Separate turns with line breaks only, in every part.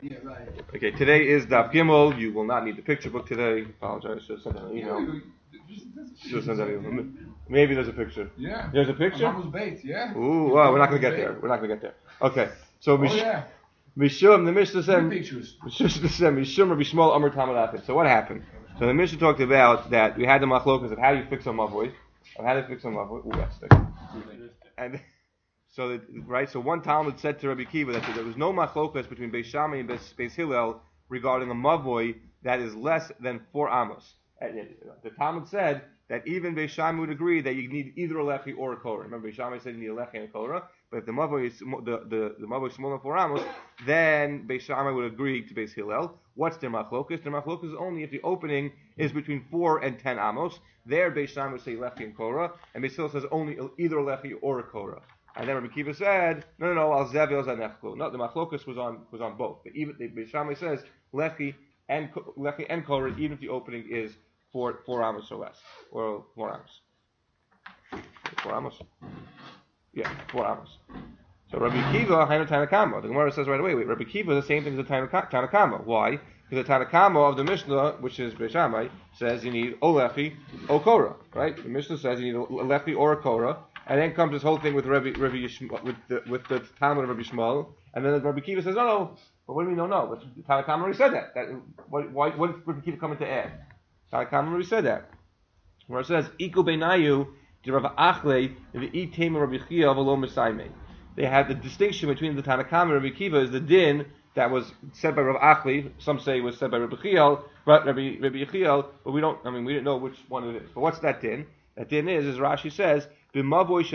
Yeah, right.
Okay, today is Daf Gimel. You will not need the picture book today. Apologize. Should have sent an email. Should have sent that email. Maybe there's a picture.
Yeah.
There's a picture?
Mama's bait, yeah.
Ooh, well, we're not going to get there. We're not going to get there. Okay, so
yeah.
Mishum, the Mishnah said,
pictures.
Mishum Rabbi Shmuel Amar Talmud Achid. So what happened? So the Mishnah talked about that we had the machlokas of how do you fix a mavoi, of how to fix a mavoi. Ooh, that's thick. And so, right, so one Talmud said to Rabbi Kiva that there was no machlokas between Beis Shammai and Beis Hillel regarding a mavoi that is less than 4 amos. And the Talmud said that even Beis Shammai would agree that you need either a lechi or a korah. Remember, Beis Shammai said you need a lechi and a korah, but if the mavoi is the mavoi is smaller than 4 amos, then Beis Shammai would agree to Beis Hillel. What's their machlokas? Their machlokas is only if the opening is between 4 and 10 amos. There, Beis Shammai would say lechi and korah, and Beis Hillel says only either a lechi or a korah. And then Rabbi Kiva said, no, al zevel zanechlu. No, the machlokas was on both. Even the Beis Shammai says lechi and korah, even if the opening is 4 amos or less, or 4 amos. 4 amos. Yeah, 4 amos. So Rabbi Kiva, Hainu Tanakama. The Gemara says right away, wait, Rabbi Kiva is the same thing as the Tanakama. Why? Because the Tanakama of the Mishnah, which is Beis Shammai, says you need o lechi, o korah. Right? The Mishnah says you need a lechi or a korah. And then comes this whole thing with Rabbi with the Talmud of Rabbi Shmuel, and then Rabbi Kiva says, no. But what do we mean, no? But the Tanakama already said that. Why did Rabbi Kiva come in to add? Tanakama already said that. Where it says, Iku beinayu de Rav Achle v'itema Rabbi Chia v'lo Mesaime. They have the distinction between the Tanakama and Rabbi Kiva is the din that was said by Rav Achle. Some say it was said by Rabbi Chiel, but Rabbi Chiel, but we didn't know which one it is. But what's that din? That din is Rashi says, it's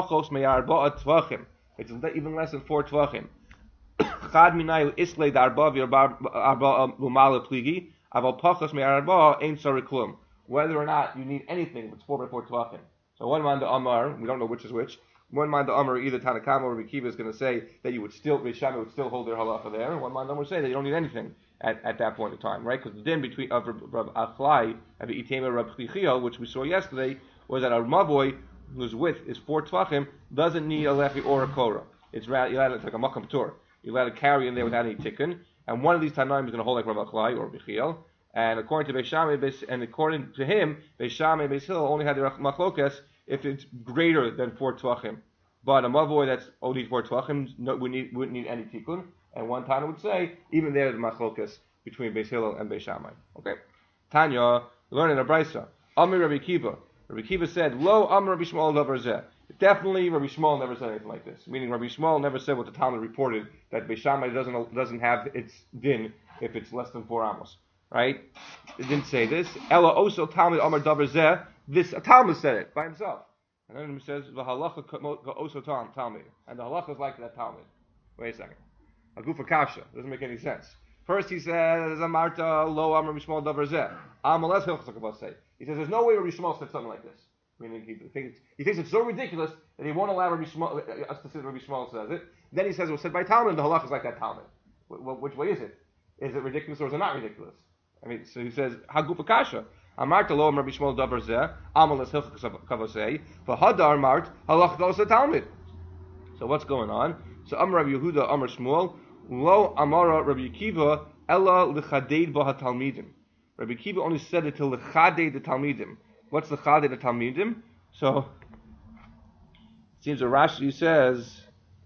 even less than 4 tvachim. Chad minayu islay darba v'arba lumala pligi, aval pachos me'arba ein tzarich klum. Whether or not you need anything, if it's 4 by 4 tvachim. So one man the Amar, we don't know which is which. One man the Amar, either Tanakama or Rabbi Kiva is going to say that you would still, Beis Shammai would still hold their halacha there, and one man the Amar would say that you don't need anything at that point in time, right? Because the din between of Rav Achlai and the Itema Rav Chichiel, which we saw yesterday, was that a mavoi whose width is 4 tvachim doesn't need a lechi or a korah. It's like a makam tur. You're allowed to carry in there without any tikkun. And one of these Tanaim is going to hold like Rav Achlai or Bichiel. And according to Beis Shammai, and according to him, Beis Shammai and Beis Hillel only had the machlokas if it's greater than 4 tvachim. But a mavoi that's only 4 tvachim wouldn't need any tikkun. And one Tana would say even there the machlokas between Beis Hillel and Beis Shammai. Okay. Tanya, learning a brisa. Amir Rabbi Kiva. Rabbi Kiva said, "Lo Amar Rabbi Shmuel davar zeh." Definitely, Rabbi Shmuel never said anything like this. Meaning, Rabbi Shmuel never said what the Talmud reported that Beis Shammai doesn't have its din if it's less than 4 amos. Right? It didn't say this. Ella also Talmud Amar davar zeh. This Talmud said it by himself. And then he says, "V'halacha also Talmud," and the halacha is like that Talmud. Wait a second. Agufa kasha doesn't make any sense. First he says, "Amarta lo Amar Rabbi Shmuel davar zeh." Amalas hilchos say. He says, there's no way Rabbi Shmuel said something like this. Meaning he thinks it's so ridiculous that he won't allow us to say that Rabbi Shmuel says it. Then he says, it was said by Talmud, the halach is like that Talmud. Which way is it? Is it ridiculous or is it not ridiculous? I mean, so he says, Hagufa kasha. Amart lo Rabbi Shmuel davar zeh, amalas hilchos kavosei, v'hadar mart halach goes to Talmud. So what's going on? So Amar Rabbi Yehuda, Amar Shmuel, lo Amara Rabbi Kiva, ella l'chadeid b'ha talmidim. Rabbi Kiva only said it till the Chadei the Talmidim. What's the Chadei the Talmidim? So, it seems that Rashi says,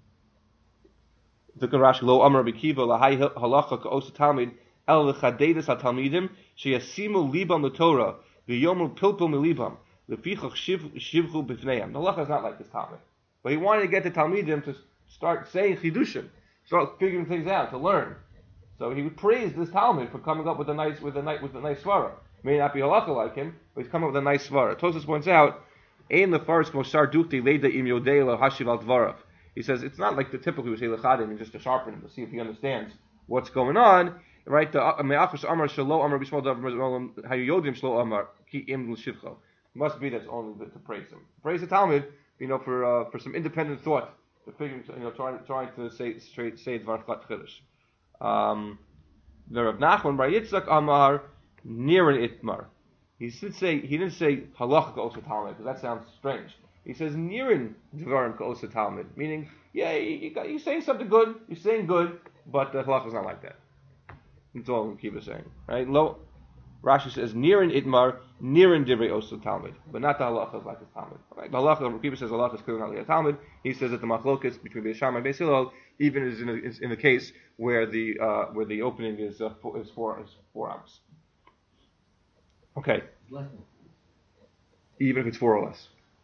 look at Rashi, Lo Amar Rabbi Kiva, Lahai Halacha Ka'osa Talmid, El L'Chadei the Talmidim, Sheyasimu Libam l'Torah, V'yomu Pilpil Milibam, L'Fichach Shivchu B'fneim. The Halacha is not like this Talmud. But he wanted to get the Talmidim to start saying Chidushim, start figuring things out, to learn. So he would praise this Talmud for coming up with a nice svara. May not be halacha like him, but he's come up with a nice svara. Tosfos points out, "Ein lefaris mosar dukti leida im yodei lahashiv al dvarav." He says it's not like the typical we say lechadim, just to sharpen him to see if he understands what's going on. Right? The me'achos amar shelo amar b'shmol davar hayodim shelo amar ki im l'shivcho. Must be that's only to praise him. Praise the Talmud, for some independent thought, to figure, trying to say dvar chiddush. The Rav Nachman Bar Yitzchak Amar Niran Itmar. He didn't say Halacha Ka'osa Talmud because that sounds strange. He says Niran Dvarim Ka'osa Talmud, meaning you're saying something good, you're saying good, but the Halacha is not like that. That's all Rabbi Akiva is saying, right? Rashi says Nirin Itmar, Nirin Divrei Osu Talmud, but not the halacha like his Talmud. Right? The halacha, Rabbi Akiva says halacha is clearly not like a Talmud. He says that the machlokas between Beis Shammai and Beis Hillel even is in a case where the opening is 4 amos. Okay. Even if it's 4 or less,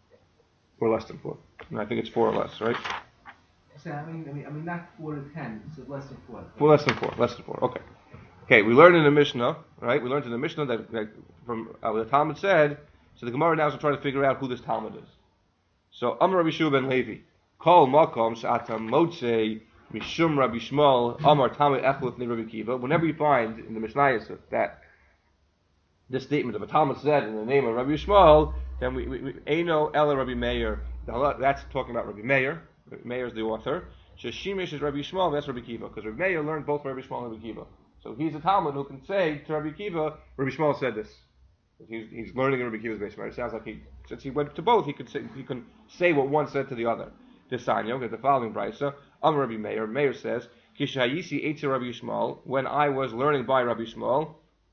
or less than 4. And I think it's 4 or less, right?
So, I mean, not 4 to 10. So less than 4.
Less than 4. Less than 4. Okay. Okay, we learned in the Mishnah, right? We learned in the Mishnah that from what the Talmud said. So the Gemara now is trying to figure out who this Talmud is. So Amar Rabbi Shua ben Levi, Kol Makom She'atam Motzei Mishum Rabbi Shmuel Amar Talmud Echlef Ne Rabbi Kiva. Whenever you find in the Mishnah that this statement of a Talmud said in the name of Rabbi Shmuel, then we Eino Ela Rabbi Meir. That's talking about Rabbi Meir. Rabbi Meir is the author. Sheshimish is Rabbi Shmuel. That's Rabbi Kiva, because Rabbi Meir learned both Rabbi Shmuel and Rabbi Kiva. So he's a Talmud who can say to Rabbi Akiva, Rabbi Shmuel said this. He's learning in Rabbi Akiva's base. It sounds like since he went to both, he can say what one said to the other. This Sanyo, get the following brisa. Rabbi Meir. Meir says, Kishayisi Eitzer Rabbi Shmuel. When I was learning by Rabbi Shmuel,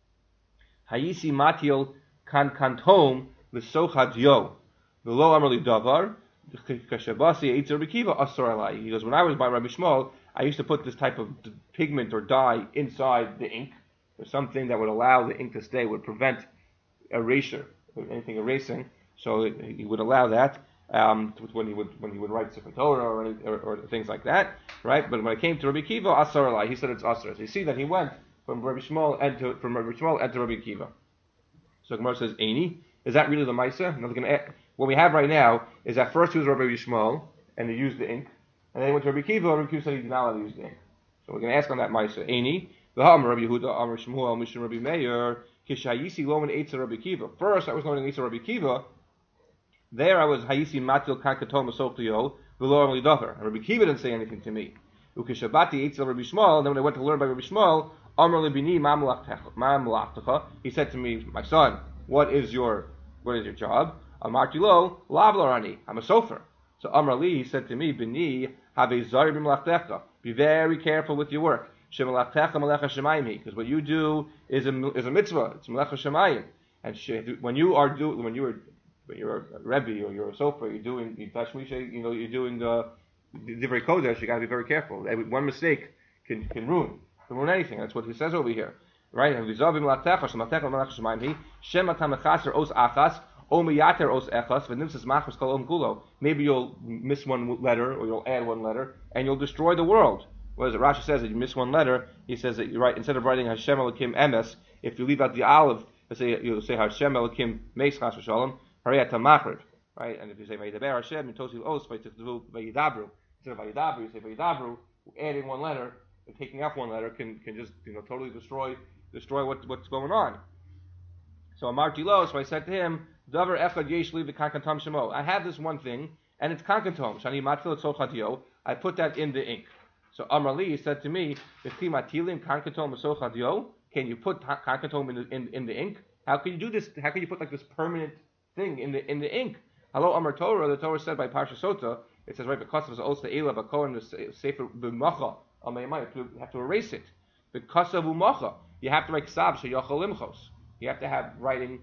Hayisi Matil Kantom L'Sochad Yo V'lo Amrli Davar Kashabasi Eitzer Rabbi Akiva Asor Alai. He goes, when I was by Rabbi Shmuel, I used to put this type of pigment or dye inside the ink, or something that would allow the ink to stay, would prevent erasure, anything erasing. So he would allow that when he would write Sefer Torah or things like that, right? But when it came to Rabbi Akiva, Asar Alai, he said it's Asar. So you see that he went from Rabbi Shmuel and to Rabbi Akiva. So Gemara says, Eini, is that really the Maisa? What we have right now is that first he was Rabbi Shmuel and he used the ink. And then he went to Rabbi Akiva. Rabbi Akiva said he did not allow to use the ink. So we're going to ask on that Ma'aser. Eini, v'ha'am Rabbi Yehuda, Amar Shmuel, Mishum Rabbi Meir, kishayisi lo min eitzer Rabbi Akiva. First, I was learning eitzer Rabbi Akiva. There, I was hayisi matil kankatom asochliyo v'lo amli davar. And Rabbi Akiva didn't say anything to me. Ukishabati eitzer Rabbi Shmuel. And then when I went to learn by Rabbi Shmuel, Amar lebini ma malachtecha. He said to me, my son, what is your job? Amarti lo lav larani. I'm a sofer. So Amar li, he said to me, Bini, have a zari b'malachtecha. Be very careful with your work. Shemalachtecha malecha shemayim. Because what you do is a mitzvah. It's malecha shemayim. And when you're a rebbe or you're a sofer, you're doing divrei kodesh. You got to be very careful. One mistake can ruin anything. That's what he says over here, right? And v'zav b'malachtecha shemalachtecha malecha shemayim. Shematam echaser os achas. Maybe you'll miss one letter, or you'll add one letter, and you'll destroy the world. What is it? Rashi says that you miss one letter. He says that you write, instead of writing Hashem Elokim Emes, if you leave out the olive, you'll say Hashem Elokim Meis Chas V'Shalom Hariyat Machriv, right? And if you say Vayidaber Hashem, Mitosil Os Vayidabru, instead of Vayidabru, you say Vayidabru. Adding one letter and taking out one letter can just totally destroy what's going on. So Amarti Lo, so I said to him, Davar echad yeshli v'kankatom shemo. I have this one thing, and it's kankatom. Shani matil etzochadio. I put that in the ink. So Amrali said to me, "V'chi matilim kankatom etzochadio. Can you put kankatom in the ink? How can you do this? How can you put like this permanent thing in the ink?" Hello, Amar Torah. The Torah said by Parsha Sota. It says right because of the Osta Ela Bakohen the Sefer B'Macha. You have to erase it. Because of Umacha, you have to write Ksav Sheyachol Limchos. You have to have writing.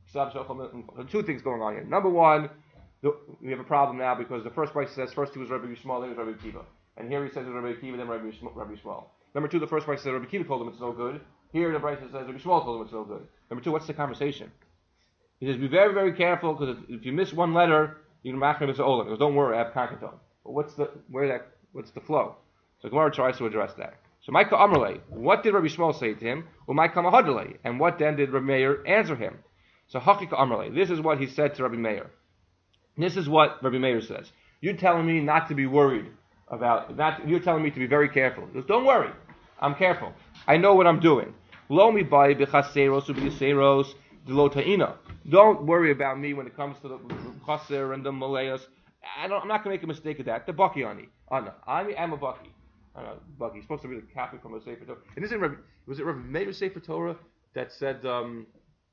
Two things going on here. Number one, we have a problem now because the first price says first he was Rabbi Shmuel, then he was Rabbi Akiva. And here he says it was Rabbi Akiva, then Rabbi Shmuel. Number two, the first price says Rabbi Akiva told him it's no good. Here the price says Rabbi Shmuel told him it's no good. Number two, what's the conversation? He says, be very, very careful because if you miss one letter, you can machrim it's olam. He goes, don't worry, I have kankaton. But what's the flow? So Gemara tries to address that. So Micah Amrle, what did Rabbi Shmuel say to him? Umayka Mahadale, and what then did Rabbi Meir answer him? So Hakika Amrle, this is what he said to Rabbi Meir. This is what Rabbi Meir says. You're telling me not to be worried you're telling me to be very careful. He goes, don't worry, I'm careful. I know what I'm doing. Lo mi bai b'chaseros u'b'yaseros d'lo ta'ina. Don't worry about me when it comes to the chaser and the malayas. I'm not going to make a mistake of that. The baki ani. I'm a baki. Baki. He's supposed to be the Catholic from the Sefer Torah. And was it Rabbi Meir's Sefer Torah that said Tov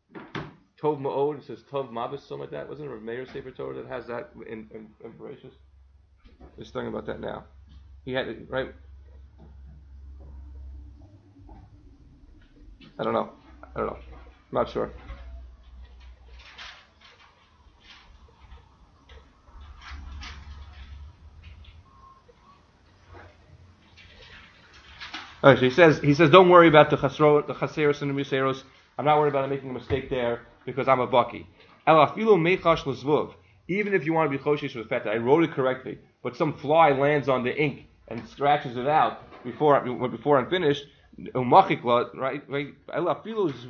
Ma'od? It says Tov Mabis, something like that. Wasn't it Rabbi Meir's Sefer Torah that has that in Bereshis? Just thinking about that now. He had it, right? I don't know. I'm not sure. Alright, so he says, don't worry about the chaseros and the museros. I'm not worried about making a mistake there because I'm a baki. Even if you want to be choshesh with feta, I wrote it correctly, but some fly lands on the ink and scratches it out before I'm finished. Right? I'll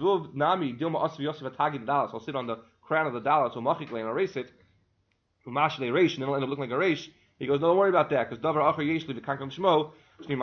sit on the crown of the dollar, so machikla and erase it. And then it'll end up looking like a reish. He goes, no, don't worry about that, because davar acher yeshli v'kankam shmo.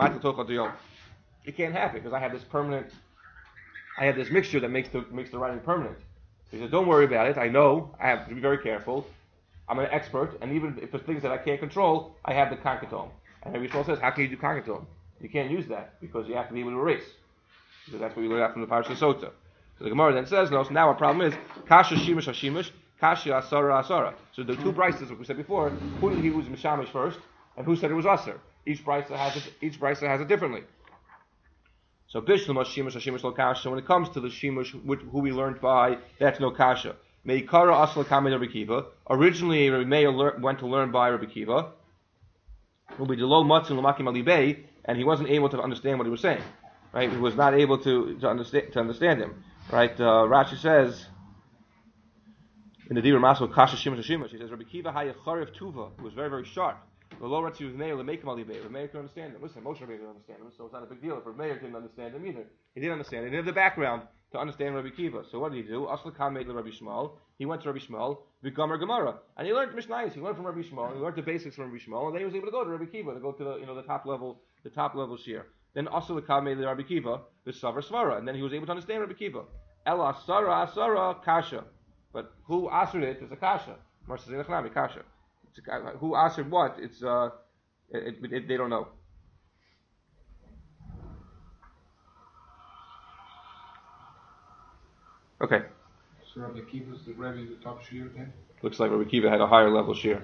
It can't happen because I have this mixture that makes the writing permanent. So he says, don't worry about it. I know. I have to be very careful. I'm an expert, and even if there's things that I can't control, I have the kankatom. And Rabbi Yishmael says, how can you do kankatom? You can't use that because you have to be able to erase. So that's what we learned out from the Parashat Sota. So the Gemara then says, no. So now our problem is kasha shimush hashimush, kasha asara asara. So the two brises, like we said before, who did he use mishamish first, and who said it was asar? Each brisa has it differently. So Bishlam Shimush Hashimush Lo Kasha. When it comes to the Shimush, who we learned by, that's no Kasha. Meikara Asla Kamed Rabbi Kiva. Originally, Rabbi Meir went to learn by Rabbi Kiva. Rabbi Delo Matzin Lamakim Alibei, and he wasn't able to understand what he was saying. Right? He was not able to understand him. Right? Rashi says in the Dibur Masel Kasha Shimush Hashimush. He says Rabbi Kiva Haya Charev Tuva, who was very very sharp. The low Ratzi was Meir, the make him alibay. Meir could understand him. Listen, Moshe Rabbeinu didn't understand him, so it's not a big deal if Meir didn't understand him either. He didn't understand. He didn't have the background to understand Rabbi Kiva. So what did he do? Asla Kam made Rabbi Shmuel. He went to Rabbi Shmuel, V'Gomer Gemara, and he learned Mishnayos. He learned from Rabbi Shmuel. He learned the basics from Rabbi Shmuel, and then he was able to go to Rabbi Kiva to go to the top level shir. Then Asla Kam made Rabbi Kiva, the Savar Svara, and then he was able to understand Rabbi Kiva. Ela Asara Kasha, but who answered it is a Kasha. Kasha. Who answered what? It's they don't know. Okay.
So Rabbi Kiva's the top shear then?
Looks like Rabbi Kiva had a higher level shear.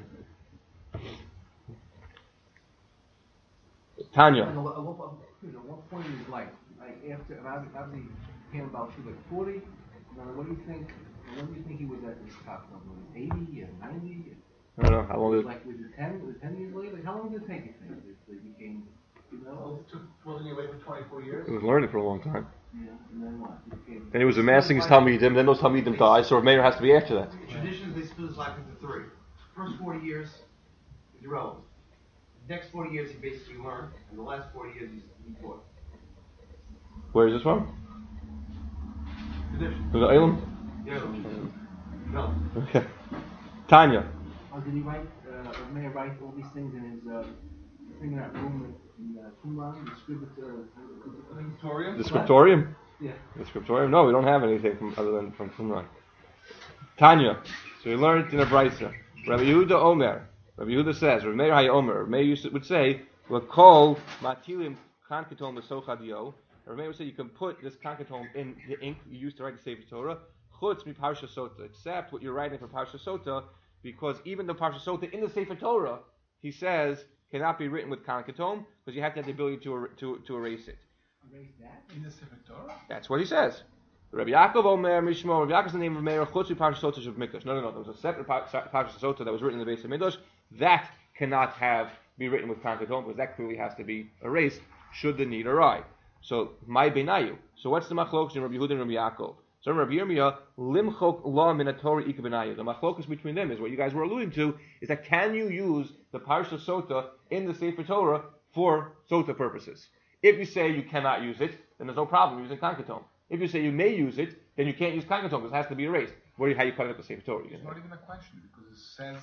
Tanya.
At what point in his life? Like after he came about, she was like 40. What do you think? When do you think he was at this top level? 80 or 90?
I don't know how long.
Was it 10 years later? Like, how long did it take? You think it became?
Wasn't he away for 24 years?
He was learning for a long time.
Yeah, and then what?
Then he was amassing his Talmidim. Then those Talmidim died, so Meir has to be after that.
Traditionally, they split his life into three. First 40 years is irrelevant. The next 40 years he basically learned, and the last 40 years he taught.
Where is this from?
Tradition.
From the Elam?
Yeah. No.
Okay. Tanya.
Did he write? Meir write all these things in his thing in that room in Qumran, the
Scriptorium?
The scriptorium?
Yeah.
The scriptorium? No, we don't have anything other than from Qumran. Tanya. So we learned in a brisa. Rabbi Yehuda Omer. Rabbi Yehuda says, Rabbi Meir Hay Omer. Meir would say, "L'kol matilim kankatom l'sochadio." Rabbi Meir would say, you can put this kankatom in the ink you used to write the Sefer Torah, chutz mi parsha sota, except what you're writing for parsha sota, because even the parsha sota in the Sefer Torah, he says, cannot be written with kankatom because you have to have the ability to erase it.
Erase that
in the Sefer Torah?
That's what he says. Rabbi Yaakov Omer Mishmo. Rabbi Yaakov is the name of Meir. Chutz mi parsha sota of Mikdash. No. There was a separate parsha sota that was written in the base of Mikdash. That cannot be written with kankatom because that clearly has to be erased should the need arise. So my benayu. So what's the machlokas in Rabbi Yehuda and Rabbi Yaakov? So Rabbi Yirmiyah, limchok la min haTorah ika benayu. The machlokas between them is what you guys were alluding to, is that can you use the parsha sota in the Sefer Torah for sota purposes? If you say you cannot use it, then there's no problem using kankatom. If you say you may use it, then you can't use kankatom because it has to be erased. How you cut it up the Sefer Torah?
It's not even a question because it says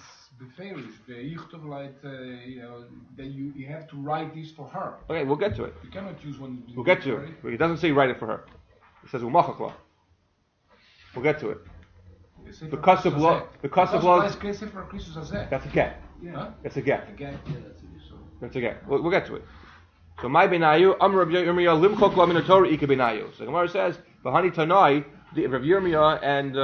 that you have to write this for her.
Okay, we'll get to it.
You cannot use one.
We'll get to it. He doesn't say write it for her. He says umachakla. We'll get to it. The cost of law. That's a get.
Yeah.
That's a get.
Again.
That's a get. We'll get to it. So my benayu, Rabbi Yirmiyah limchok la min haTorah ika benayu. So Gemara says, "V'hani tanai." Rabbi Yirmiyah and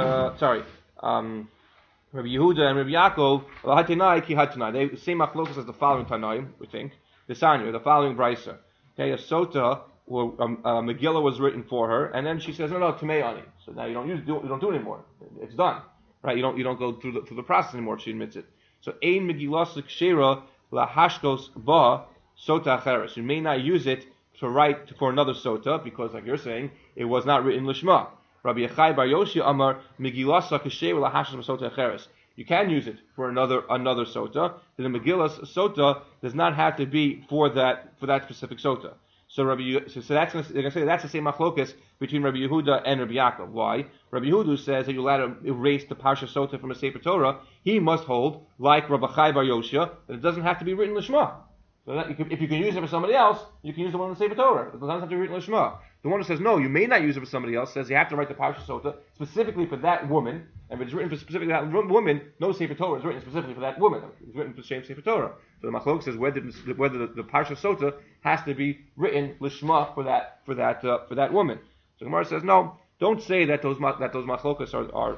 Rabbi Yehuda and Rabbi Yaakov, v'hatanai ki hatanai. They same machlokas as the following tanaim, we think. The Sanya, the following brisa. Okay, a sota Megillah was written for her, and then she says, no, Tamei Ani. So now you don't do it anymore. It's done, right? You don't go through the process anymore. She admits it. So Ein Megillah Kshera lahashkos ba sota acheres. You may not use it to write for another sota because, like you're saying, it was not written lishma. Rabbi Yechai Bar Yoshi Amar Megillah Kshera lahashkos ba sota acheres. You can use it for another sota. The Megillah's sota does not have to be for that specific sota. So they're gonna say that's the same machlokas between Rabbi Yehuda and Rabbi Yaakov. Why? Rabbi Yehuda says that you're allowed to erase the Parsha Sota from a Sefer Torah. He must hold, like Rabbi Chai Bar Yoshia, that it doesn't have to be written Lishma. So that if you can use it for somebody else, you can use the one in the Sefer Torah. It doesn't have to be written Lishma. The one who says no, you may not use it for somebody else, says you have to write the Parsha Sota specifically for that woman. And if it's written for specifically that woman, no Sefer Torah is written specifically for that woman. It's written for the same Sefer Torah. So the Machlok says whether the Parsha Sota has to be written Lishma for that woman. So Gemara says no. Don't say that those Machlokas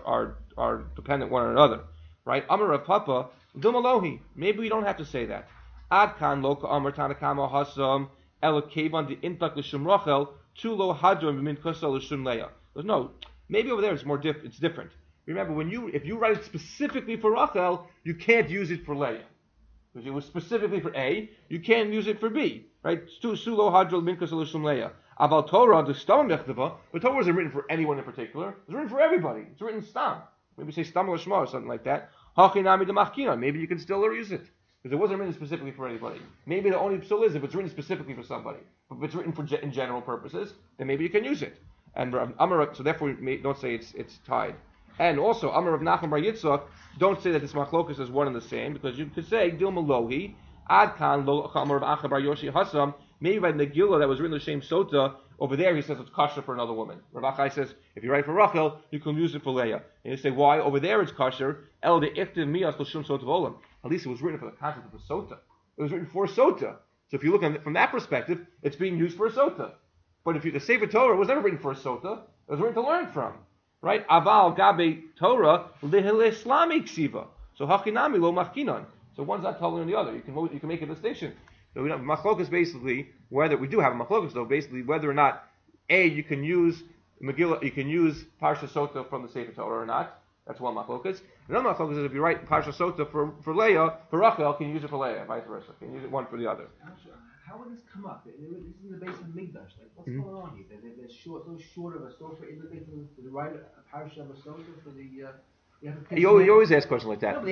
are dependent one on another, right? Amar Rav Papa Dumalohi. Maybe we don't have to say that. Ad kan lo Amar Tanakama Hasam El Kevan the Intak L'Shum Rachel Tu Lo Hadron B'Min Kusal L'Shum Leah. No, maybe over there it's different. Remember, if you write it specifically for Rachel, you can't use it for Leah. Because it was specifically for A, you can't use it for B. Right? Sulo Hadrol Minkas Elushum Leah. About Torah, the Stam Mechtava, but Torah isn't written for anyone in particular. It's written for everybody. It's written Stam. Maybe say Stam Lashma or something like that. Hachinami de Machkina. Maybe you can still use it. Because it wasn't written specifically for anybody. Maybe the only psul is if it's written specifically for somebody. But if it's written for in general purposes, then maybe you can use it. And so therefore, don't say it's tied. And also, Amar of Nachum Bar Yitzchak, don't say that this machlokus is one and the same, because you could say Dilma Lohi, Ad Kan Lo Amar of Acha Bar Yoshi Hasam. Maybe by Megillah that was written the same sota, over there he says it's kosher for another woman. Rav Achai says if you write for Rachel, you can use it for Leah. And you say why? Over there it's kosher. El de Iftiv Mias L'Shum Sota Volam. At least it was written for the concept of a sota. It was written for a sota. So if you look at it from that perspective, it's being used for a sota. But if the Sefer Torah was never written for a sota, it was written to learn from. Right? Aval Gabe Torah Lihil Islamic Siva. So Hachinami Lo Machkinon. So one's not telling the other. You can make a distinction. So we have machlokas basically whether we do have a machlokas though basically whether or not you can use Megillah, you can use Parsha Sota from the Sefer Torah or not. That's one machlokas. Another machlokas is if you write Parsha Sota for Leah, for Rachel, can you use it for Leah, vice versa. Can you use it one for the other.
How would this come up? This is the base of Migdash. Like, what's going on here? They're so short of a sofa in the base of the right a parsha of a sofa for the. You
always ask questions like that.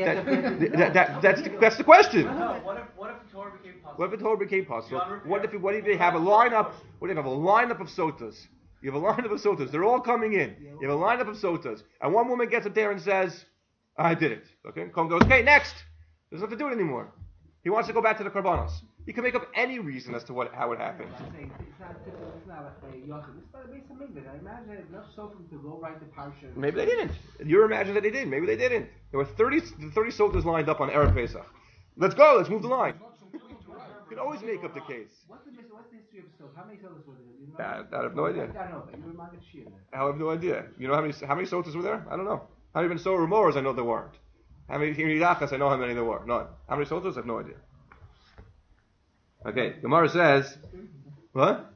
That's the question.
What if the Torah became possible?
What if the Torah became possible? What if they have a lineup? What if you have a lineup of sotas? You have a lineup of sotas. They're all coming in. You have a lineup of sotas, and one woman gets up there and says, "I did it." Okay, Kohen goes, "Okay, next." Doesn't have to do it anymore. He wants to go back to the karbanos. He can make up any reason as to how it happened.
It's not like Yosef. It's not a base of Migdash. I imagine enough sofas to go write the parsha.
Maybe they didn't. You imagine that they did. Maybe they didn't. There were 30 sotas lined up on Erev Pesach. Let's go. Let's move the line. You can always make up the case.
What's the history of sotas? How many sotas were there?
I have no idea.
I don't know, but you reminded Shia.
I have no idea. You know how many sotas were there? I don't know. How many Sorah Mores? I know there weren't. How many Hirachas? I know how many there were. None. How many sotas? I have no idea. Okay, Gemara says, what?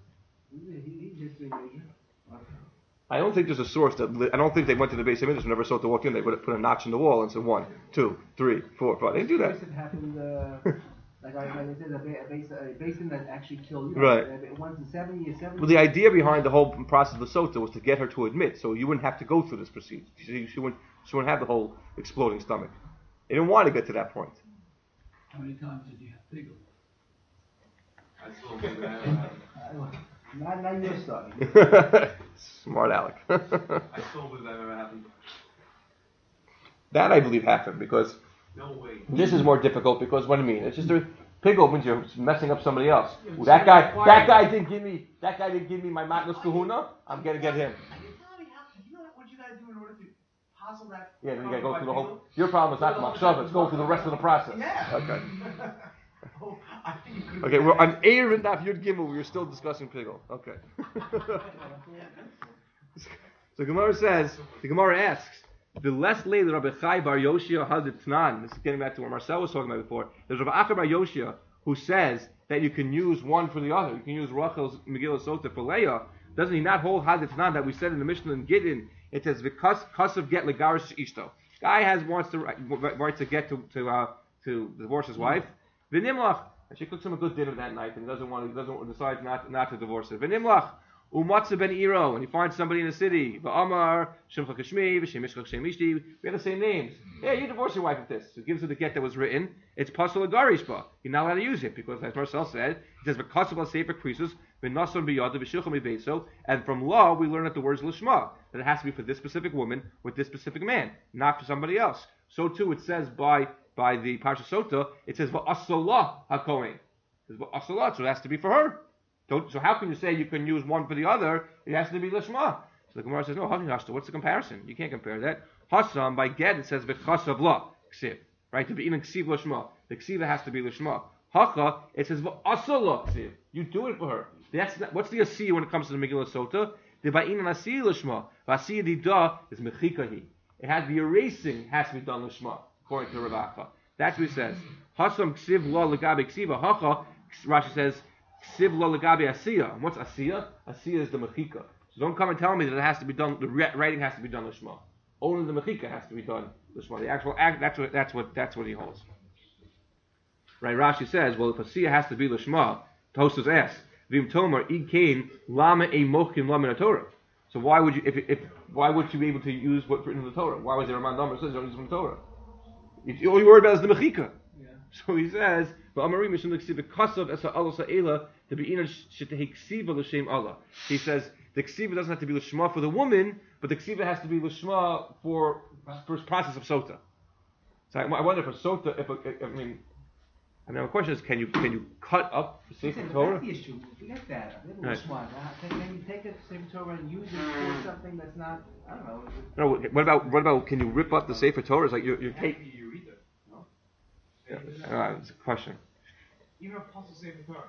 I don't think there's a source I don't think they went to the base of Midrash and never saw it to walk in. They would have put a notch in the wall and said 1, 2, 3, 4, 5. They didn't do that.
It happened, like I said, a basin that actually killed.
Right.
Once in 7 years.
Well, the idea behind the whole process of the sota was to get her to admit, so you wouldn't have to go through this procedure. She wouldn't have the whole exploding stomach. They didn't want to get to that point.
How many times did you have pickle?
I still believe that ever happened.
Not your story.
Smart Alec.
I still believe that ever happened.
That I believe happened because
No way.
this is more difficult because what do you mean? It's just a pickle means you're messing up somebody else. Well, that guy didn't give me my matnos kahuna. I'm gonna get him.
You know what you gotta do in order to puzzle that?
Yeah, then you gotta go through the whole. Your problem is not machshava. It's going through the rest of the process.
Yeah.
Okay.
I think you could.
Okay, we're on Eir and Daf Yud Gimel. We were still discussing pickle. Okay. So Gemara says, the Gemara asks, the less later Rabbi Chai Bar Yoshia had it tnan. This is getting back to what Marcel was talking about before. There's Rabbi Acha Bar Yoshia who says that you can use one for the other. You can use Rachel's Megillah Sota for Leah. Doesn't he not hold Haditnan that we said in the Mishnah in Gittin? It says because of get legarish ishto. Guy wants to right to get to divorce his wife. V'nimlach, and she cooks him a good dinner that night, and he decides not to divorce her. V'nimlach umatza ben iro, and he finds somebody in the city. V'amar shemcha kashmi v'shemishcha kshemishti. We have the same names. Yeah, you divorce your wife with this. So he gives her the get that was written. It's pasul agarishba. You're not allowed to use it because, as Marcel said, it says v'kasav al sefer krisus v'nason biyada v'shilcham ibeso. And from law, we learn that the word is lishma, that it has to be for this specific woman with this specific man, not for somebody else. So too, it says by the Parsha Sota, it says v'asalah hakohen. It says v'asalah, so it has to be for her. So how can you say you can use one for the other? It has to be lishma. So the Gemara says, no, what's the comparison? You can't compare that. Hasam, by get, it says v'chasav la, ksiv. Right? To be even ksiv lishma. The ksiva has to be lishma. Hacha, it says v'asalah ksiv. You do it for her. What's the asiyah when it comes to the Megillah Sota? The ba'in an asiyah lishma. V'asiyah dida is mechikahi. It has the erasing has to be done lishma, according to Rav Acha. That's what he says. Hasam ksiv la legabe ksiva. Hacha, Rashi says, ksiv la legabe asiyah. And what's asiyah? Asiyah is the mechika. So don't come and tell me that it has to be done. The writing has to be done lishma. Only the mechika has to be done lishma. The actual act. That's what he holds. Right? Rashi says, well, if asiyah has to be lishma, Tosfos asks, v'im tomer id kain lama e mochim lamin Torah. So why would you why would you be able to use what's written in the Torah? Why was there a man number says don't use from the Torah? All you worry about is the mechika. Yeah. So he says, he says the ksiva doesn't have to be l'shma for the woman, but the ksiva has to be l'shma for process of sota. So I wonder if a sota, my question is, can you cut up the Sefer Torah?
That's the issue. Forget that. Right. Can you take a Sefer Torah and use it for something that's not? I don't know.
No. What about? Can you rip up the Sefer Torah? It's like you take.
You read it. No.
Yeah, it's a question.
Even a puzzle Sefer Torah.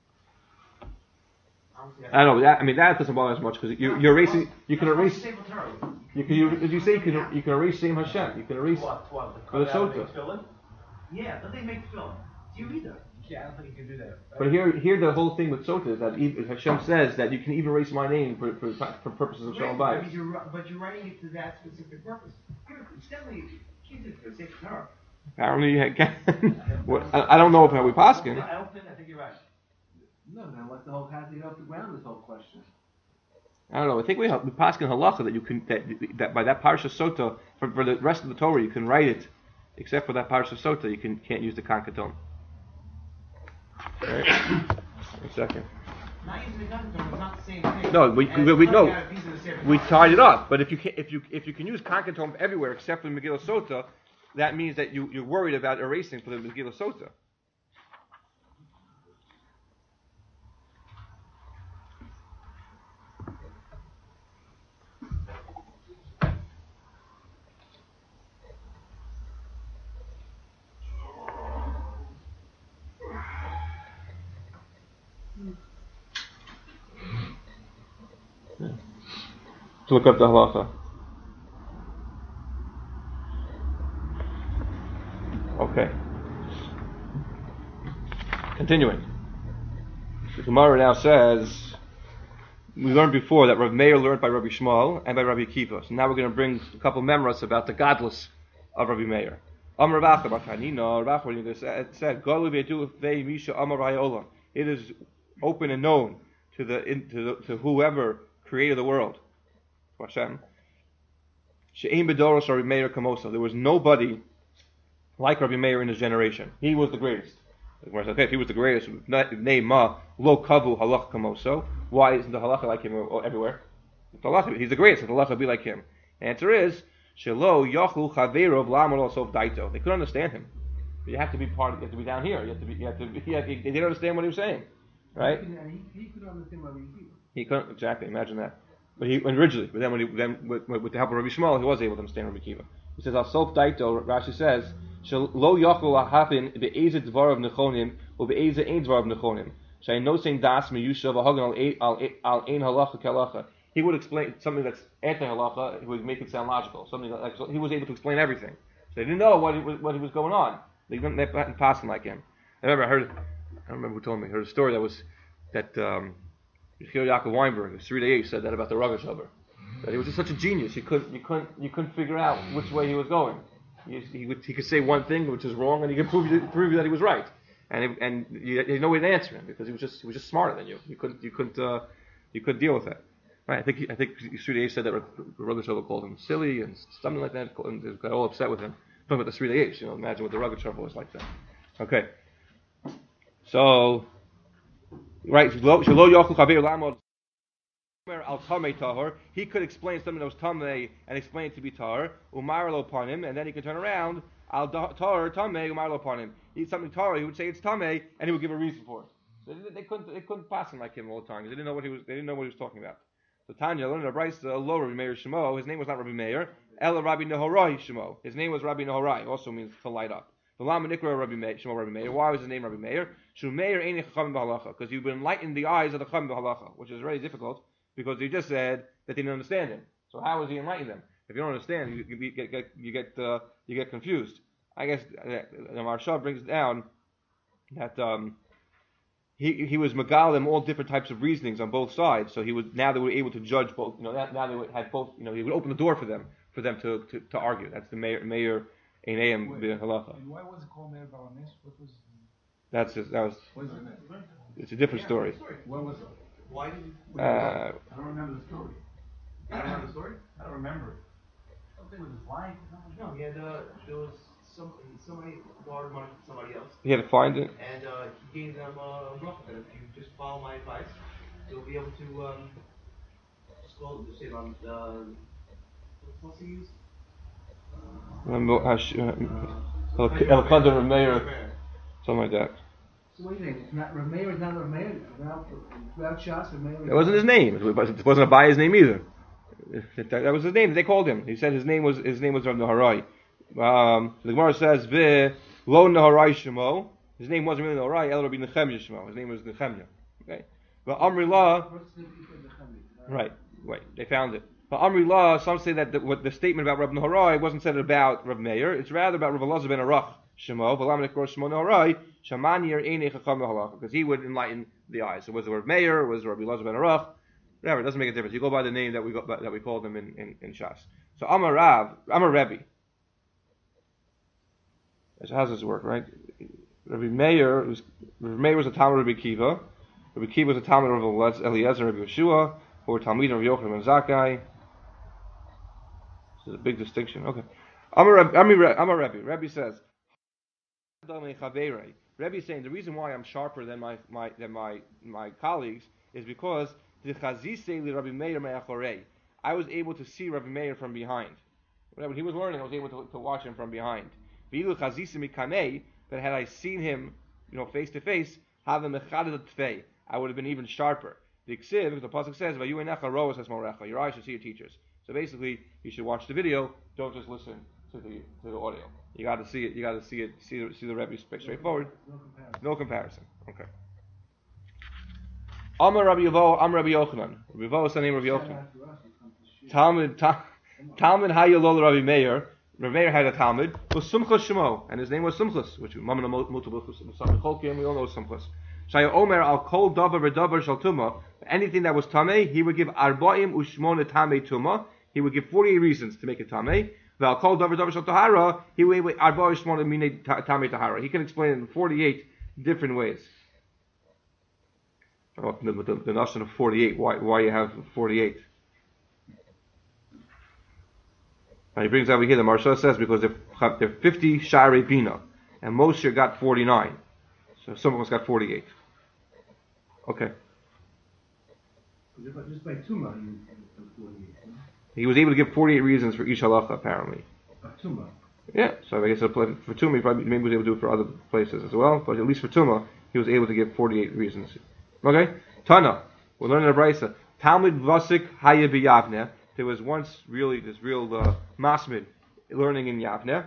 I don't know. That doesn't bother as much because you're erasing. You can erase. You can erase Shem Hashem. You can erase
what?
For the Sota.
Yeah, don't they make film? Do you read that? Yeah, I don't think you can do that.
Right? But here the whole thing with Sota is that Hashem says that you can even erase my name for purposes of Shalom Bayis.
But you're writing it to that specific purpose. It's definitely can't do it for the sake of Torah.
Apparently you can. I don't know if we paskin.
I think you're right.
No, then let the whole cat get off the ground. This whole question.
I don't know. I think we paskin halacha that you can that by that parsha Sota for the rest of the Torah you can write it, except for that parsha Sota you can't use the kankaton. Right. A second.
Not using the kankaton is not the same thing.
No, we tied it up. But if you can use kankaton everywhere except for the Megillah Sota, that means that you're worried about erasing for the Megillah Sota. To look up the halacha. Okay. Continuing. The Gemara now says, we learned before that Rav Meir learned by Rabbi Shmuel and by Rabbi Akiva. So now we're going to bring a couple of memories about the godless of Rabbi Meir. Amar Rav Acha Bar Chanina, Rav Acha said, "Galu v'yedu v'ei misha amar hayolam." It is open and known to whoever created the world. Hashem. She'ein bedoros Rabbi Meir kamosa. There was nobody like Rabbi Meir in his generation. He was the greatest. Okay, if he was the greatest, name ma lo kavu halach kamoso. Why isn't the halacha like him everywhere? He's the greatest. The halacha be like him. The answer is shelo yachlu chaverov lamar sof daito. They couldn't understand him. But you have to be part of. You have to be down here. They didn't understand what he was saying, right?
He could understand Rabbi Akiva.
He couldn't exactly. Imagine that. But originally, but then with the help of Rabbi Shmuel, he was able to understand Rabbi Akiva. He says, "Al sof daito." Rashi says, "Lo yachlu lahapin be'ezet dvarav nechonim or be'ezet ein dvarav nechonim." Shay no saying das miyusha v'hagan al ein halacha kalacha. He would explain something that's anti-halacha. He would make it sound logical. Something like so he was able to explain everything. So they didn't know what he was going on. They didn't pass him like him. I remember don't remember who told me. I heard a story that Yaakov Weinberg, the Sridei, said that about the Rogatchover. That he was just such a genius. You couldn't figure out which way he was going. He could say one thing which is wrong, and he could prove you that he was right. And you had no way to answer him because he was just smarter than you. You couldn't deal with that. Right? I think Sridei said that Rogatchover called him silly and something like that, and got all upset with him. Talking about the Sridei, imagine what the Rogatchover was like then. Okay. So, right, he could explain something that was tamei and explain it to be tar, umarlo upon him, and then he could turn around, al tar tamei umarlo upon him. He's something tar, he would say it's tamei, and he would give a reason for it. So they couldn't pass him like him all the time. They didn't know what he was talking about. So Tanya learned a brayso lo Rabbi Meir Shemo. His name was not Rabbi Meir, El Rabbi Nehorai Shemo. His name was Rabbi Nehorai, also means to light up. Why was his name Rabbi Meir? Because you've enlightened the eyes of the Chacham b'halacha, which is very difficult because he just said that they didn't understand him. So how was he enlightening them? If you don't understand, you get confused. I guess the Maharsha brings down that he was megal them all different types of reasonings on both sides. So now they were able to judge both. Now they had both. He would open the door for them to argue. That's the Meir. And
why was it called Meir Balanes? What was?
That was. It's a different story.
What was it?
Why did you?
I don't remember the story.
You don't remember the story?
I don't remember. Something with his wife.
No, he had there was somebody borrowed money from somebody else,
He had to find it.
and he gave them a bracha that if you just follow my advice, you'll be able to just go to say on what's he use?
El Kandar Meir, something like that.
So what do you think? It's not Rameir is not Rameir without Shas.
That wasn't his name. It wasn't a by his name either. That was his name. They called him. He said his name was Rav Nehorai. The Gemara says Lo Nehorai Shemo. His name wasn't really Nehorai. El Rabbi Nechemya Shemo. His name was Nechemya. Okay. But Amri La. Right. They found it. But Amri La, some say that the statement about Rav Nehorai wasn't said about Rav Meir. It's rather about Rav Elazar ben Arach Shemo. V'lam nekor Shemo Nehorai. Shamanir Einei Chacham Halacha. Because he would enlighten the eyes. So was it Rav Meir? Was it Rav Elazar ben Arach? Whatever. It doesn't make a difference. You go by the name that we called him in Shas. So Amar Rebbe. So how does this work, right? Rabbi Meir was a Talmud of Rabbi Kiva. Rabbi Kiva was a Talmud of Eliezer and Rabbi Yeshua, who were Talmidim of Yochanan and Zakkai. This is a big distinction. Okay. Amar Rebbe. Rebbe says, Rebbe is saying the reason why I'm sharper than my colleagues is because Rabbi Meir I was able to see Rabbi Meir from behind. When he was learning, I was able to watch him from behind. But had I seen him, face to face, I would have been even sharper. The Ksiv, the pasuk says, your eyes should see your teachers. So basically, you should watch the video. Don't just listen to the audio. You got to see it. You got to see it. See the Rebbe straightforward. No comparison. Okay. Amar Rabbi Yevo, Amar Rabbi Yochanan. Rabbi Yevo is the name of Rabbi Yochanan. Talmud Hayalol Rabbi Meir. Rabbi Meir had a Talmud, was Sumchus Shemo, and his name was Sumchus, which we all know Sumchus. Shaya Omer al Kol Davar V'Davar Shal Tumah. Anything that was Tameh, he would give Arba'im Ushmona Tameh Tumah. He would give 48 reasons to make it Tameh. V'al Kol Davar V'Davar Shal Tahara, he would give Arba'im Ushmona Mine Tameh Tahara. He can explain it in 48 different ways. The notion of 48, why you have 48? And he brings over here, the Maharsha says, because they're 50 Sha'arei Bina, and Moshe got 49. So some of us got 48. Okay.
Just by Tumah,
he was able to give 48 reasons for each halacha, apparently.
Tumah.
Yeah, so I guess for Tumah, maybe was able to do it for other places as well, but at least for Tumah, he was able to give 48 reasons. Okay? Tana. We're learning a brayso. Talmud Vasik Haya B'Yavneh. There was once this real masmid learning in Yavneh.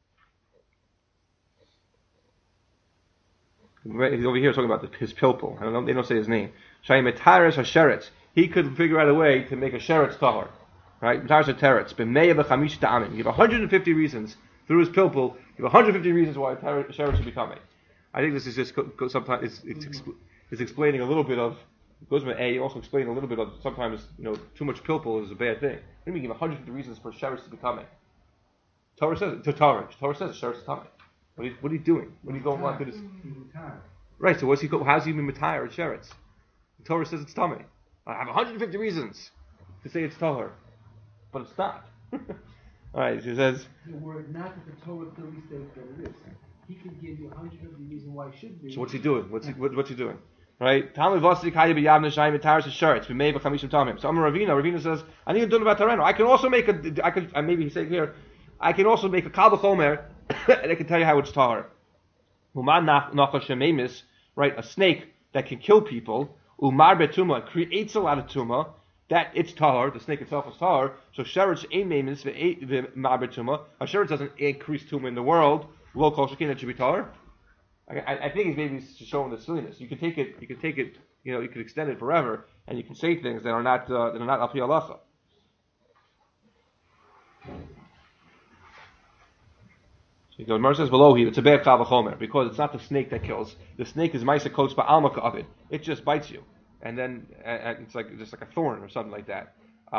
He's over here talking about his pilpul. They don't say his name. Shayimetaris HaSheretz. He could figure out a way to make a sheretz tahor. Right? Metaris HaTeretz. B'meya b'chamish ta'amim. Give 150 reasons through his pilpul. Give 150 reasons why a sheretz should become it. I think this is just sometimes it's explaining a little bit of Guzman A. Also explaining a little bit of sometimes too much pilpul is a bad thing. What do you mean? Give 150 reasons for sheretz to be coming. Torah says sheretz is coming. What are you doing? What are you going on to this? Right. So what's he? How's he even matayar at sheretz? The Torah says it's tummy. I have 150 reasons to say it's tahor, but it's not. All right. She says.
The word not that the Torah clearly states that it is. He could give you 150 reasons why it should be.
So what's he doing? What's he doing? Right? Talmud Vasik Hayya B'Yavne Shayim Mataris Sheretz. We may have Chamishim Tamim. So Ravina says, I need to do about Tareno. I can also make maybe he said here, I can also make a Kal B'Chomer, and I can tell you how it's tahor. Uman Nachash Shememis, right? A snake that can kill people. Umar Betuma creates a lot of tuma. That it's tahor. The snake itself is tahor. So sheretz ein memis v'mar betuma. A sheretz doesn't increase tuma in the world. Low kol shekin that should be tahor. I think he's maybe showing the silliness. You can take it. You can extend it forever, and you can say things that are not al pi halacha. So the Gemara says below here, it's a bad kal v'chomer because it's not the snake that kills. The snake is ma'isa kotes ba'alma ka'avid. It just bites you, and then it's just like a thorn or something like that.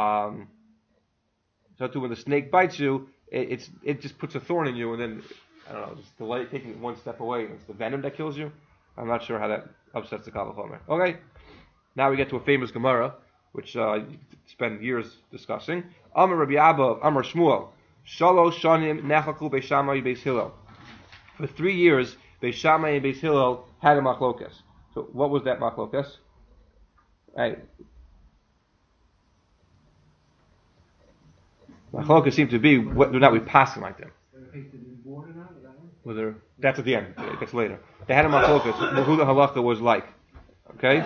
So too, when the snake bites you, it just puts a thorn in you, and then I don't know, just delay taking it one step away. It's the venom that kills you. I'm not sure how that upsets the kal v'chomer. Okay, now we get to a famous Gemara, which spend years discussing. Amar Rabbi Abba, Amar Shmuel. Shalosh shanim nechaku Beis Shammai Beis Hillel. For 3 years, Beis Shammai and Beis Hillel had a machlokas. So what was that machlokas? Right. Machlokas seemed to be whether or not we pass them like them. Whether that's at the end. That's later. They had a machlokas. Who the halacha was like. Okay.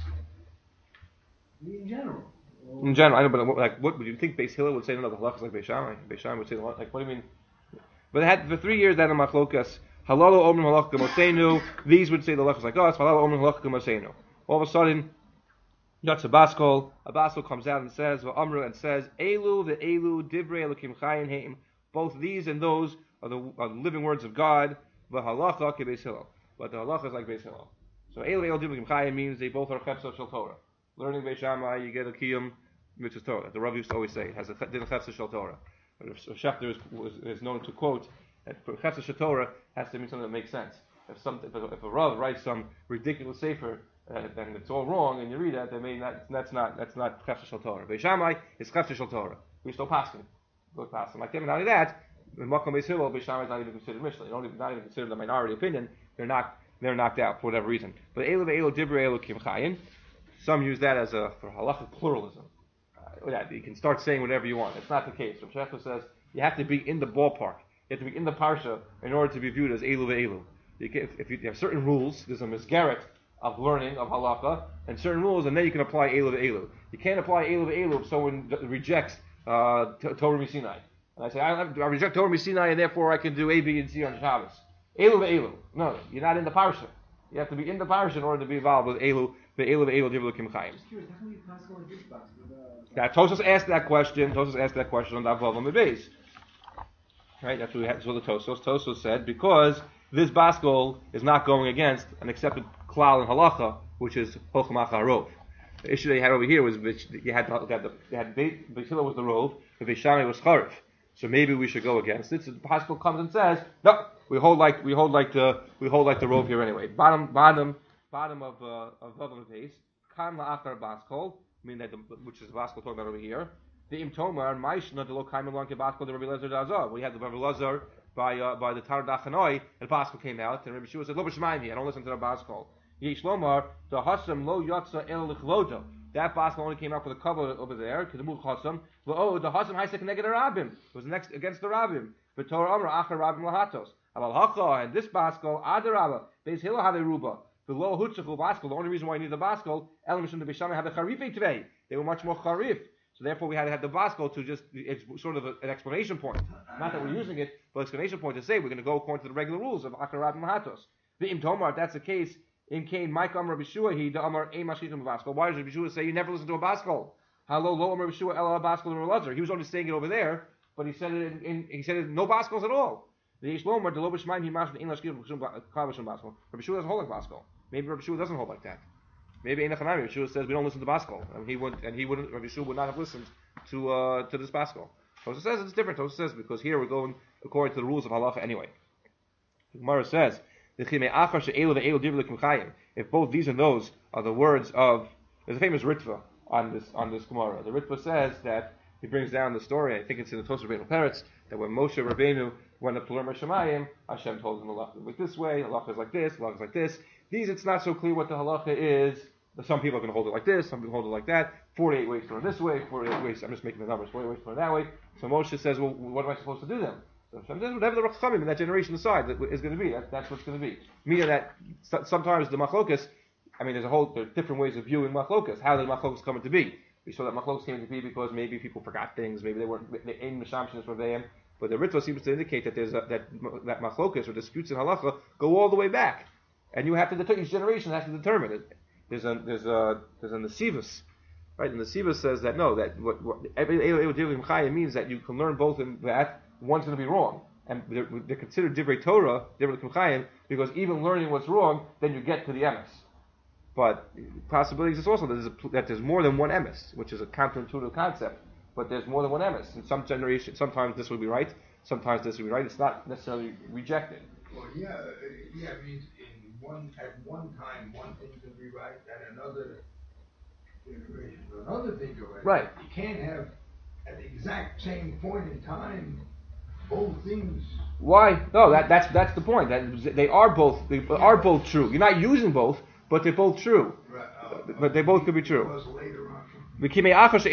In general.
In general, I know, but what would you think? Beis Hillel would say no, the halachas like Beis Shammai. Beis Shammai would say what do you mean? But they had for 3 years they had a machlokas. Halalu omrim halacha k'mosenu. These would say the halachas like us. Halalu omrim halacha k'mosenu. All of a sudden, that's a baskol. A baskol comes out and says, "Amru," and says, "Elu ve'elu divrei elokim chayin heim." Both these and those are the living words of God. V'halacha k'Beis Hillel. But the halacha is like Beis Hillel. So elu ve'elu divrei elokim chayin means they both are chefsa shel Torah. Learning Beis Shammai, you get a kiyum. Which is Torah. The Rav used to always say it has a din of chefsa shel Torah. But if Schechter is known to quote that chefsa shel Torah has to mean something that makes sense. If a Rav writes some ridiculous sefer and it's all wrong, and you read that, that's not chefsa shel Torah. Beis Shammai is chefsa shel Torah. We still pass him. Like him, and not only that, in Makom Beis Hillel, Beis Shammai is not even considered Mishnah. Not even considered the minority opinion. They're knocked out for whatever reason. But Elu ve'elu divrei elokim chayin. Some use that as for halachic pluralism. You can start saying whatever you want. It's not the case. Rav Shechter says you have to be in the ballpark. You have to be in the parsha in order to be viewed as elu ve'elu. If you have certain rules, there's a misgaret of learning of halacha, and certain rules, and then you can apply elu ve'elu. You can't apply elu ve'elu if someone rejects Torah Misinai. And I say I reject Torah Misinai, and therefore I can do A, B, and C on Shabbos. Elu ve'elu. No, you're not in the parsha. You have to be in the parsha in order to be involved with elu ve'elu divrei elokim chayim. Now, Tosfos asked that question. On the Avavam Beis. Right? That's what we had. So the Tosfos said because this baskol is not going against an accepted klal in halacha, which is hochmach harov. The issue they had over here was you had Beis Hillel was the rov, the Beis Shammai was charif. So maybe we should go against it. So the baskol comes and says, no, we hold like the rov here anyway. Bottom of Avavam Beis. Kan la'achar baskol. Mean that which is the baskol talking about over here. The im tomar ma'ishna the lo kaim along ke baskol the Rabbi Lezer da'azah. We had the Rabbi Lezer by the Tarot Dachanoi, and baskol came out, and Rabbi Shua said, "Lo b'shmaimi, I don't listen to the baskol." Yesh lomar the hasam lo yatsa el lichlodo. That baskol only came out for the cover over there. Kedemul hasam lo the hasam haisek neged rabbim. It was next against the rabbim. But Torah amra achar rabbim lahatos. Aval hacha and this baskol adarabba Beis Hillel have a ruba. The low hutzachu baskol. The only reason why you need the baskol, elamishum the Beis Shammai had the charifei tvei. They were much more charif. So therefore, we had to have the baskol to it's sort of an explanation point. Not that we're using it, but explanation point to say we're going to go according to the regular rules of akarat mahatos. The im tomar, if that's the case, in Cain, Mike Amar Bishua, he the Amar a mashitum baskol. Why does Bishua say you never listen to a baskol? Hello, lo Amar Bishua ela baskol or lazar. He was only saying it over there, but he said it no baskols at all. The Yishlomer, the Lobish Mind, he mashma in Lashkir, Kavashim Baskal. Rabbi Shua has a whole like Baskal. Maybe Rabbi Shua doesn't hold like that. Maybe Ein Echanami, Rabbi Shua says we don't listen to Baskal. And he wouldn't, Rabbi Shua would not have listened to this Baskal. Tosa says it's different. Tosa says because here we're going according to the rules of halacha anyway. The Gemara says, if both these and those are the words of, there's a famous Ritva on this Gemara. The Ritva says that he brings down the story. I think it's in the Tosar Rabbeinu Peretz that when Moshe Rabbeinu went up to learn Shemayim, Hashem told him halacha is like this way, halacha is like this, halacha is like this. These it's not so clear what the halacha is. Some people are going to hold it like this, some people hold it like that. 48 ways to learn this way, 48 ways. I'm just making the numbers. 48 ways to learn that way. So Moshe says, well, what am I supposed to do then? So Hashem says, whatever the Rachamim in that generation decide that is going to be, that's what's going to be. Meaning that sometimes the machlokas, there are different ways of viewing machlokas. How did machlokas come into be? We saw that machlokas came into be because maybe people forgot things, maybe they weren't in mishamshin for them. But the Ritva seems to indicate that that machlokas or disputes in halacha go all the way back, and you have to each generation has to determine it. There's a Nesivus, right? And the Nesivus says that no, that what means that you can learn both in that one's going to be wrong, and they're considered divrei Torah, divrei Kimchayim, because even learning what's wrong, then you get to the emes. But possibility exists also that there's more than one emes, which is a counterintuitive concept. But there's more than one emes. In some generations, sometimes this will be right, sometimes this will be right. It's not necessarily rejected.
Well, it means at one time one thing can be right, and another generation another thing can be right.
Right.
You can't have at the exact same point in time both things.
Why? No, that's the point. That they are both true. You're not using both, but they're both true. Right. But they both could be true.
Was later on.
We say the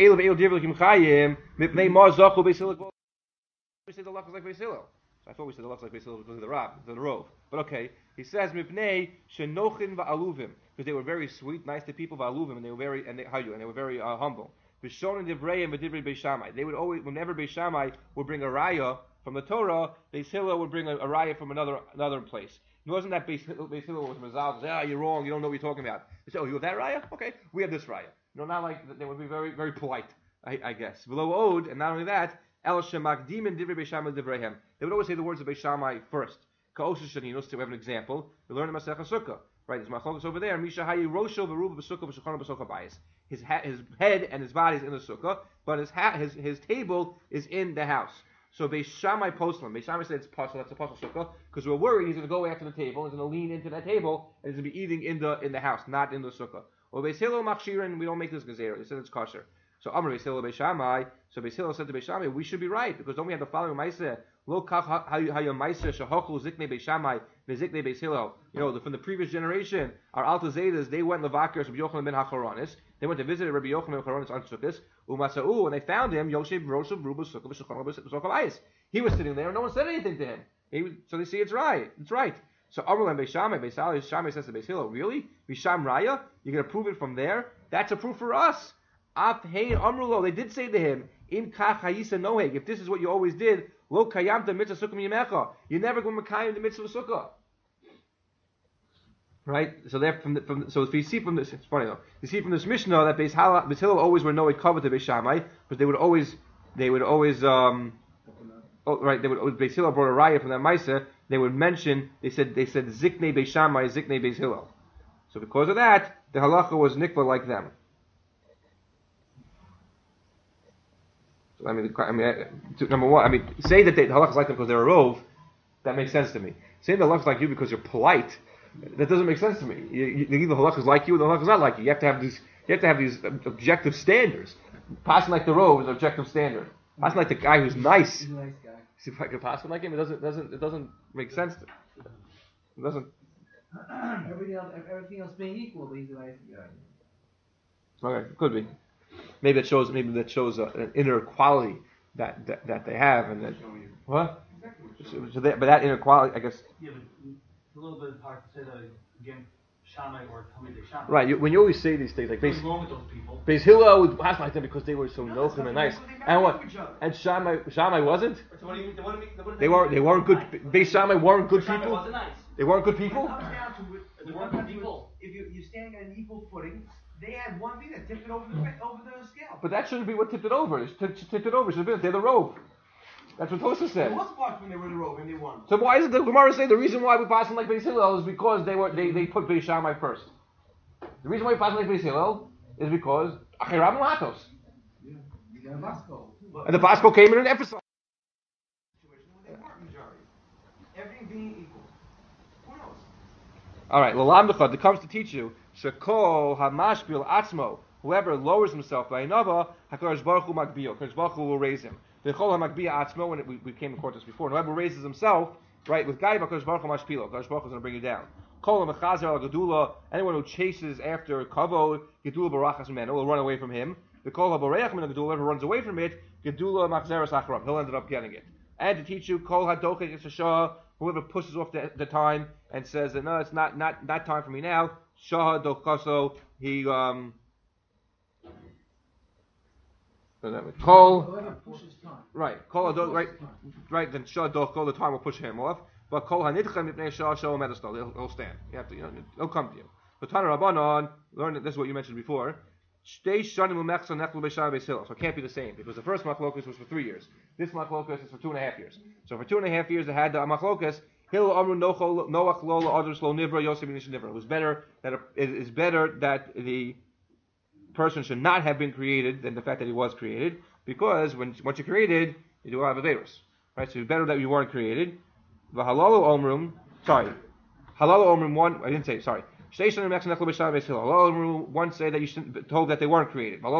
luck is like Beis Hillel. So I thought we said the luck is like Beis Hillel because of the Rov. But okay, he says mipnei shenochin va'aluvim because they were very sweet, nice to people va'aluvim, and they were very humble. V'shonin divrei and v'divrei Beis Shammai. They would always, whenever Beis Shammai would bring a raya from the Torah, Beis Hillel would bring a raya from another place. It wasn't that Beis Hillel was mazal. You're wrong. You don't know what you're talking about. They said, you have that raya? Okay, we have this raya. Not like they would be very, very polite, I guess. Below Ode, and not only that, El Shemakdim and Divrei Beis Shammai Divreihem. They would always say the words of Beis Shammai first. Ka'osha Shaninos, to have an example. We learn in Masechah Sukkah. Right, there's Machlokas over there. Misha Hayi Rosho Veruba B'Sukkah V'Shulchan B'Sukkah Bayis. His head and his body is in the sukkah, but his table is in the house. So Beis Shammai Poslam. Beis Shammai said it's partial. That's a partial sukkah because we're worried he's going to go after the table. He's going to lean into that table and he's going to be eating in the house, not in the sukkah. Or Beis Hillel Machshirin, we don't make this gezerah. They said it's kosher. So Amar Beis Hillel Beis Shammai. So Beis Hillel said to Beis Shammai, we should be right because don't we have the following ma'aseh? Lo kach hayom ma'aseh shehochlu ziknei Beis Shammai v'ziknei Beis Hillel. From the previous generation, our Alta Zedas, they went levakers Rabbi Yochanan ben Hachoronis. They went to visit Rabbi Yochanan ben Hachoronis on Sukkos. Umasa'u, and they found him Yoshev Roshav Ruba Sukkah v'Shulchan B'Sukkah Bayis. He was sitting there, and no one said anything to him. So they see it's right. It's right. So Amar Beis Shammai, Beis Shammai says to Beis Hillel, really? Visham Raya? You're going to prove it from there? That's a proof for us. Af Hein Amrulo. They did say to him, Im Kach Hayisa Noheg. If this is what you always did, Lo Kayamta Mitzvah Sukkah Yimecha. You never go Mekayim the Mitzvah Sukkah. Right? So so if you see from this, it's funny though. You see from this Mishnah that Beis Hillel always were Noheg covered to Beis Shammai, but they would always Beis Hillel brought a raya from that Maisa. They would mention. They said Ziknei Beis Shammai, Ziknei Beis Hillel. So because of that, the halacha was nikva like them. So number one, say that the halacha is like them because they're a rov, that makes sense to me. Saying the halacha is like you because you're polite, that doesn't make sense to me. Either the halacha is like you or the halacha is not like you. You have to have these objective standards. Passing like the rov is an objective standard. Passing like the guy who's nice.
He's a nice guy.
See if I could pass like him. It doesn't make sense. It doesn't.
Everything else being equal, but he's a nice guy.
Okay, could be. Maybe that shows an inner quality that they have, and that what? But that inner quality, I guess.
Yeah, but it's a little bit hard to say that again. Shammai or Talmidei Shammai.
Right, when you always say these things, like
what's wrong with those people?
Beis Hillel would pass like them because they were so nochim and nice. And what? And Shammai wasn't.
So what do you mean?
They weren't good. Beis Shammai weren't good
Shammai
people.
wasn't nice.
They weren't good
When
people.
it comes down to it,
They weren't good people.
if you're standing on an equal footing, they had one thing that tipped it over the scale.
But that shouldn't be what tipped it over. Tipped it over should have been they're the rove. That's what Tosfos
There
said.
was parts when they were in the robe and they won.
So why is it the Gemara say the reason why we pass them like Beis Hillel is because they put Beis Shammai first? The reason why we pass them like Beis Hillel is because Achiram Latos.
Yeah, you got Vasco.
And the Basco came in and emphasized.
Situation when they weren't majority. Everything being equal. Who knows?
All right, Lalam it comes to teach you Shekol Hamashbil Atzmo. Whoever lowers himself by Nava, Hakadosh Baruch Hu Magbio. Hakadosh Baruch Hu will raise him. V'chol Hamagbia Atzmo. When we came across this before. And whoever raises himself, right, with Gai, Hakadosh Baruch Hu Mashpilo. Hakadosh Baruch Hu is going to bring you down. Kol Mechazer Al Gedula. Anyone who chases after Kavod, Gedula Barachas Meno will run away from him. The Kol Haboreach Min Gedula. Whoever runs away from it, Gedula Machzeres Achram. He'll end up getting it. And to teach you, Kol Hadochek Shah. Whoever pushes off the time and says that no, it's not time for me now. Shah Dochaso. He Kol
Whoever pushes time.
right. Kol right. Then Shah Dochko. The time will push him off. But Kol Hanidchem Mipnei Shah Shah Medestal. He'll stand. You have to. He'll come to you. The Tana Rabbanon learn that this is what you mentioned before. So it can't be the same because the first machlokas was for 3 years. This machlokas is for 2.5 years. So for 2.5 years they had the machlokas. It is better that the person should not have been created than the fact that he was created, because once you're created, you do have a virus, right? So it's better that you weren't created. Halalu omrim one. I didn't say sorry. One say that you should be told that they weren't created. It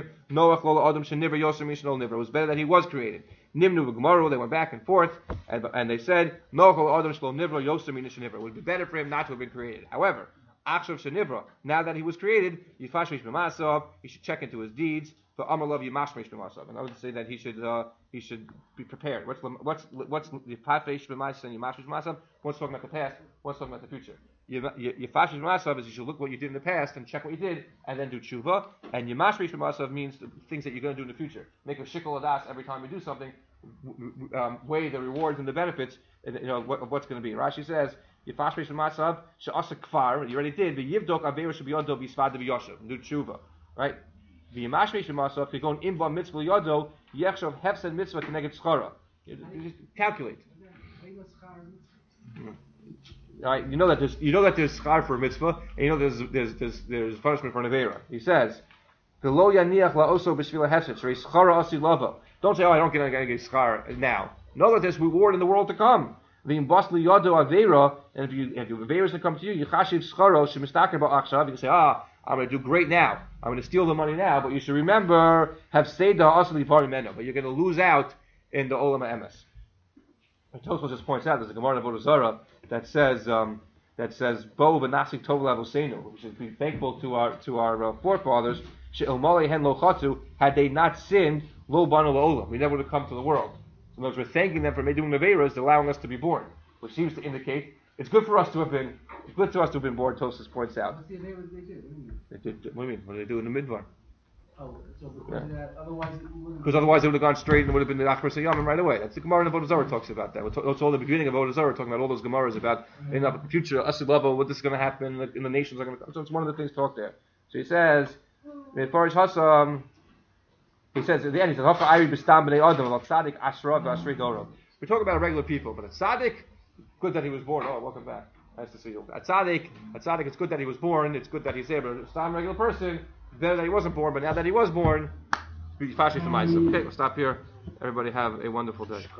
was better that he was created. Nimnu v'gemaru, they went back and forth, and they said, it would be better for him not to have been created. However, now that he was created, he should check into his deeds. In other words, to say that he should be prepared. What's the Pafesh B'Masah and Yimashmish B'Masah? One's talking about the past, one's talking about the future. Yifashish B'Masah is you should look what you did in the past and check what you did, and then do tshuva. And Yimashmish B'Masah means the things that you're going to do in the future. Make a shikol adas every time you do something. Weigh the rewards and the benefits, of what's going to be. Rashi says, Yifashish B'Masah she'asa kfar. You already did. The yivdok avera shebiyado b'svada v'yoshev. Do tshuva, right? The Yimashmish B'Masah, if you're going in ba mitzvah yado, yechshav hefsed mitzvah keneged schara. Calculate. All right, you know that there's schar for a mitzvah, and you know there's punishment for an avera. He says, "V'lo yaniach la'oso b'shvila hefsed shrei schara asi lava." Don't say, "Oh, I don't get schar now." Know that there's reward in the world to come. V'imbas liyado avera, and if your avera is going to come to you, yichashiv scharo shemistaker ba'achshav. You can say, I'm going to do great now. I'm going to steal the money now, but you should remember, have stayed the asli parimeno, but you're going to lose out in the olam ha'emes. Tosfos just points out there's a Gemara in Avodah Zarah that says bo v'nasik tov l'avosenu. We should be thankful to our forefathers. She'ilmalei hen lo chatu, had they not sinned, lo banu la'olam. We never would have come to the world. So in other words, we're thanking them for doing averas, allowing us to be born, which seems to indicate it's good for us to have been born. Tosfos points out.
What's the Averas they did?
What do you mean? What do they do in the midbar?
Oh, so because of that, otherwise it wouldn't.
Because otherwise they would have gone straight and would have been the Achar Sayyamim right away. That's the Gemara in Avodah Zarah talks about that. That's all the beginning of Avodah Zarah, talking about all those Gemaras about in the future, Asilava, what this is going to happen, in the nations are going to come. So it's one of the things talked there. So he says, Farish Hassam, he says at the end, he says, Hafa Iri Bistam B'nei Adam, Al Tzadik Ashra V'Ashrei Doro. We talk about regular people, but a Tzadik, good that he was born. Oh, welcome back. Nice to see you. A tzaddik, it's good that he was born, it's good that he's there, but a regular person, it's better that he wasn't born, but now that he was born, okay, we'll stop here. Everybody have a wonderful day.